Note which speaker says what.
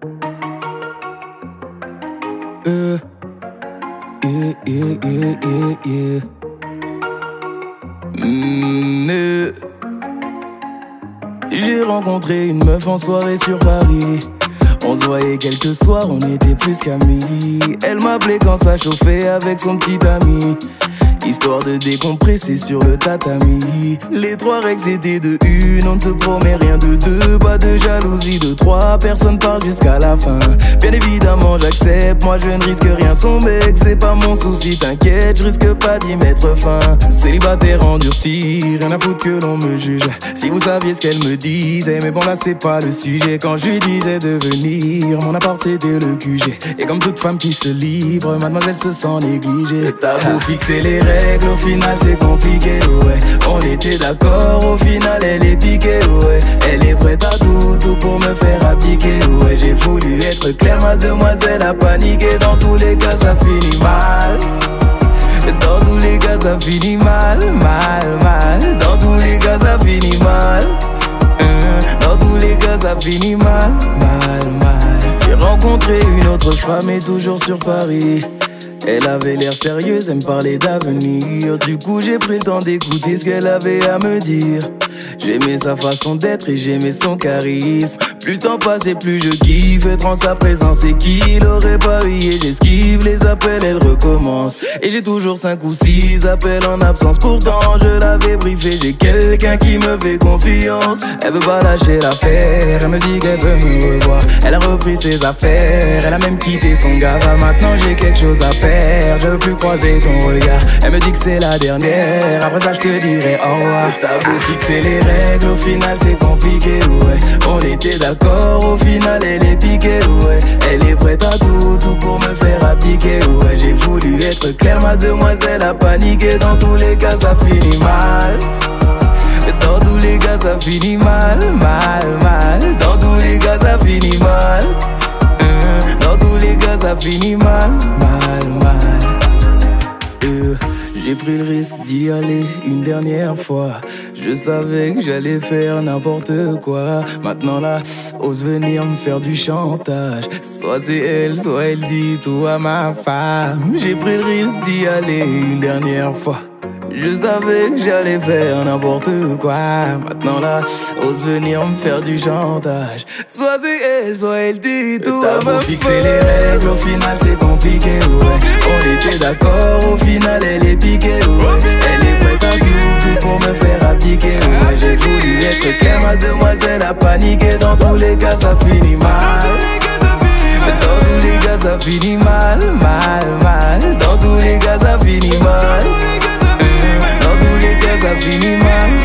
Speaker 1: Yeah, yeah, yeah, yeah, yeah. Yeah. J'ai rencontré une meuf en soirée sur Paris. On se voyait quelques soirs, on était plus qu'amis. Elle m'appelait quand ça chauffait avec son petit ami, histoire de décompresser sur le tatami. Les 3 règles étaient de 1, on ne se promet rien de 2. Pas de jalousie de 3, personne parle jusqu'à la fin. Bien évidemment j'accepte, moi je ne risque rien. Son mec c'est pas mon souci, t'inquiète, je risque pas d'y mettre fin. Célibataire endurci, rien à foutre que l'on me juge. Si vous saviez ce qu'elle me disait, mais bon là c'est pas le sujet. Quand je lui disais de venir, mon appart c'était le QG. Et comme toute femme qui se livre, mademoiselle se sent négligée. T'as beau fixer les règles, au final c'est compliqué, ouais. On était d'accord, au final elle est piquée, ouais. Elle est prête à tout pour me faire abdiquer, ouais. J'ai voulu être clair, mademoiselle a paniqué. Dans tous les cas ça finit mal. Dans tous les cas ça finit mal, mal. Dans tous les cas ça finit mal. Dans tous les cas ça finit mal, mal. J'ai rencontré une autre femme et toujours sur Paris. Elle avait l'air sérieuse, elle me parlait d'avenir. Du coup j'ai pris le temps d'écouter ce qu'elle avait à me dire. J'aimais sa façon d'être et j'aimais son charisme. Plus le temps passait, plus je kiffe être en sa présence. Et qui l'aurait parié, j'esquive les appels, elle recommence. Et j'ai toujours 5 ou 6 appels en absence. Pourtant je l'avais briefé, j'ai quelqu'un qui me fait confiance. Elle veut pas lâcher l'affaire, elle me dit qu'elle veut me revoir. Elle a repris ses affaires, elle a même quitté son gars. Maintenant j'ai quelque chose à faire, je veux plus croiser ton regard. Elle me dit que c'est la dernière, après ça je te dirai au revoir. T'as beau fixer les règles, au final c'est compliqué, ouais. On était d'accord, au final elle est piquée, ouais. Elle est prête à tout pour me faire abdiquer, ouais. J'ai voulu être clair, mademoiselle a paniqué. Dans tous les cas ça finit mal. Dans tous les cas ça finit mal, mal. Dans tous les cas ça finit mal. Dans tous les cas ça finit mal, mal. J'ai pris le risque d'y aller une dernière fois. Je savais que j'allais faire n'importe quoi. Maintenant là, ose venir me faire du chantage. Soit c'est elle, soit elle dit tout à ma femme. J'ai pris le risque d'y aller une dernière fois. Je savais que j'allais faire n'importe quoi. Maintenant là, ose venir me faire du chantage. Soit c'est elle, soit elle dit tout à ma femme. Fixer les règles, au final c'est compliqué, ouais. On était d'accord, au final elle est piquée, ouais. Elle est prête à tout pour me faire abdiquer, ouais. J'ai voulu être clair, mademoiselle a paniqué. Dans tous les cas ça finit mal. Dans tous les cas ça finit mal, mal. Dans tous les cas ça finit mal. Dans tous les cas ça finit mal.